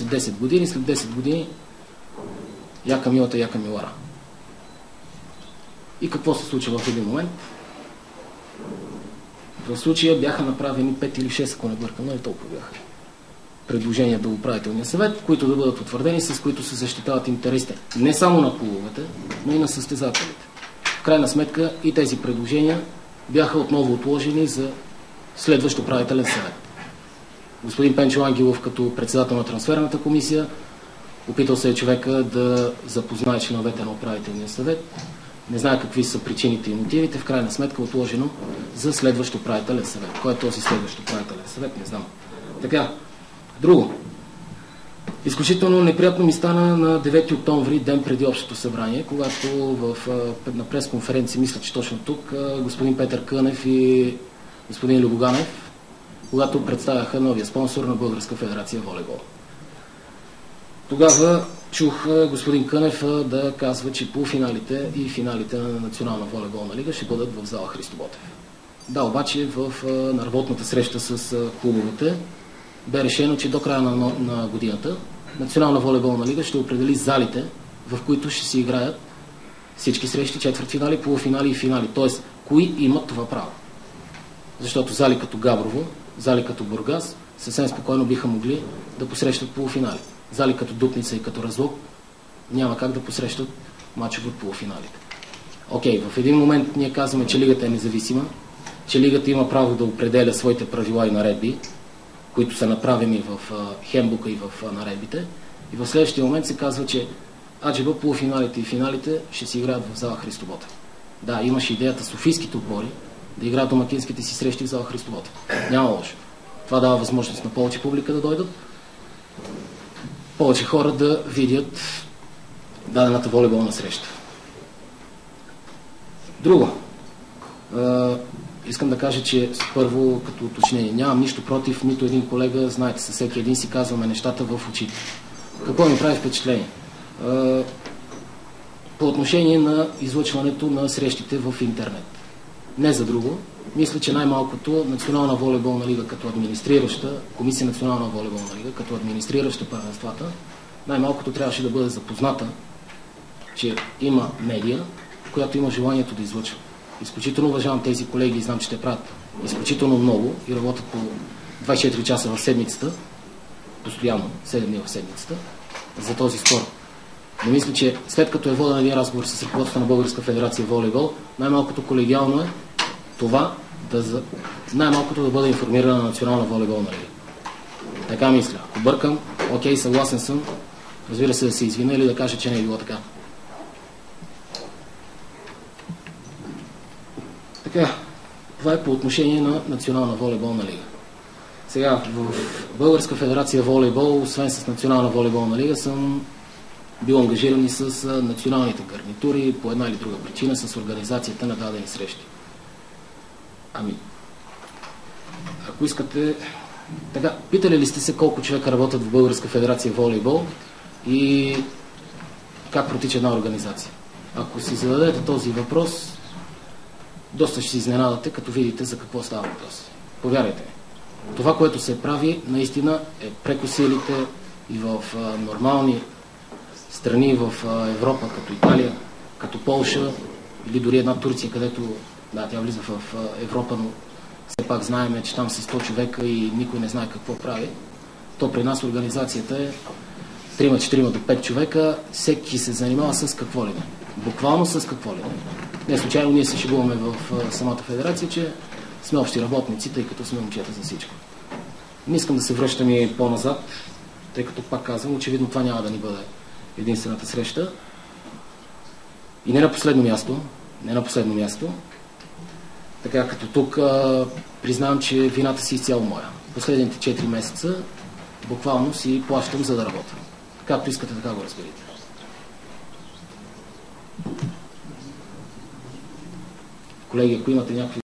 10 години, след 10 години яка милата, яка милара. И какво се случва в един момент? В случая бяха направени 5 или 6, ако не бъркам, но и толкова бяха предложения до управителния съвет, които да бъдат утвърдени, с които се защитават интересите не само на клубовете, но и на състезателите. В крайна сметка и тези предложения бяха отново отложени за следващ управителен съвет. Господин Пенчо Ангелов, като председател на трансферната комисия, опитал се човека да запознае членовете на управителния съвет. Не знае какви са причините и мотивите. В крайна сметка отложено за следващ управителен съвет. Кой е този следващ управителен съвет? Не знам. Така, друго. Изключително неприятно ми стана на 9 октомври, ден преди общото събрание, когато на пресконференция, мисля, че точно тук, господин Петър Кънев и господин Любоганев, когато представяха новия спонсор на Българска федерация волейбол. Тогава чух господин Кънев да казва, че полуфиналите и финалите на Национална волейболна лига ще бъдат в зала Христо Ботев. Да, обаче на работната среща с клубовете бе решено, че до края на годината Национална волейболна лига ще определи залите, в които ще се играят всички срещи, четвъртфинали, полуфинали и финали. Т.е. кои имат това право. Защото зали като Габрово, зали като Бургас съвсем спокойно биха могли да посрещат полуфинали. Зали като Дупница и като Разлог няма как да посрещат мачове от полуфиналите. Окей, в един момент ние казваме, че лигата е независима, че лигата има право да определя своите правила и наредби, които са направени в хендбука и в наредбите. И в следващия момент се казва, че аджеба полуфиналите и финалите ще си играят в зала Христо Ботев. Да, имаше идеята софийските отбори да играят домакинските си срещи в зала Христо Ботев. Няма лошо. Това дава възможност на повече публика да дойдат, повече хора да видят дадената волейболна среща. Друго. Искам да кажа, че първо като уточнение нямам нищо против нито един колега, знаете, със всеки един си казваме нещата в очите. Какво ми прави впечатление? По отношение на излъчването на срещите в интернет. Не за друго. Мисля, че най-малкото Национална волейболна лига като администрираща, Комисия Национална волейболна лига като администрираща първенствата, най-малкото трябваше да бъде запозната, че има медия, която има желанието да излъчва. Изключително уважавам тези колеги и знам, че те правят изключително много и работят по 24 часа в седмицата, постоянно, 7 дни в седмицата, за този спор. Но мисля, че след като е воден един разговор с ръководството на Българска федерация волейбол, най-малкото колегиално е това най-малкото да бъде информирана на Национална волейболна лига. Така мисля. Ако бъркам, окей, съгласен съм, разбира се, да се извиня или да кажа, че не е било така. Така, това е по отношение на Национална волейболна лига. Сега, в Българска федерация волейбол, освен с Национална волейболна лига, съм бил ангажиран и с националните гарнитури, по една или друга причина, с организацията на дадени срещи. Ако искате... Така, питали ли сте се колко човека работят в Българска федерация волейбол и как протича една организация? Ако си зададете този въпрос, доста ще се изненадате, като видите за какво става въпрос. Повярвайте ми. Това, което се прави, наистина е преко силите и в нормални страни в Европа, като Италия, като Полша или дори една Турция, където тя влиза в Европа, но все пак знаем, че там са 100 човека и никой не знае какво прави. То при нас организацията е 3-4 до 5 човека, всеки се занимава с какво ли не. Буквално с какво ли не. Не случайно ние се шегуваме в самата федерация, че сме общи работници, тъй като сме момчета за всичко. Не искам да се връщам и по-назад, тъй като пак казвам, очевидно това няма да ни бъде единствената среща. И не на последно място, така като тук признавам, че вината си изцяло моя. Последните 4 месеца буквално си плащам за да работя. Както искате, така го разберете. Колеги, ако имате някакви